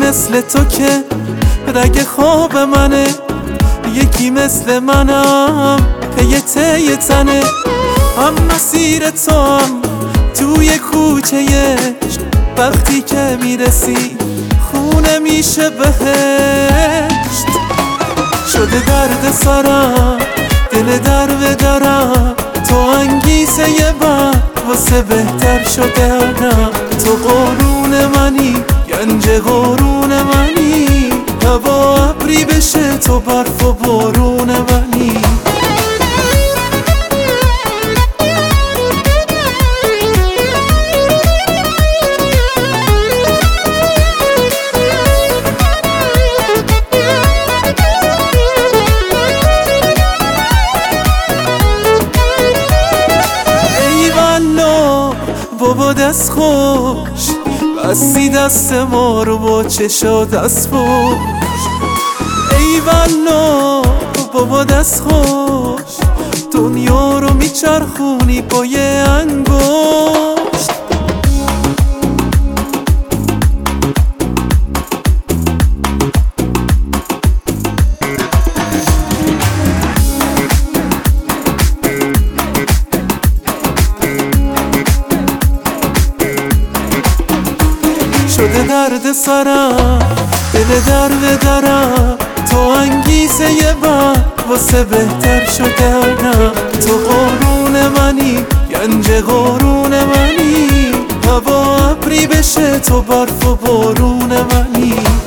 مثل تو که رگ خواب منه، یکی مثل منم که یه ته تنه. هم مسیر تو هم توی کوچه عشق، وقتی که میرسی خونه میشه بهشت. شده درد سرم دل در به درم، تو انگیزه یه من واسه بهتر شدنم. تو قرون منی گنج قرون منی، هوا ابری بشه تو برف و بارون منی. بابا دست خوش بستی دست ما رو با چشا دست پوش. ای والله بابا دست خوش، دنیا رو میچرخونی با یه انگشت. شده درد سرم دل در به درم، تو انگیزه یه من واسه بهتر شدنم. تو قرون منی گنج قرون منی، هوا ابری بشه تو برف و بارون منی.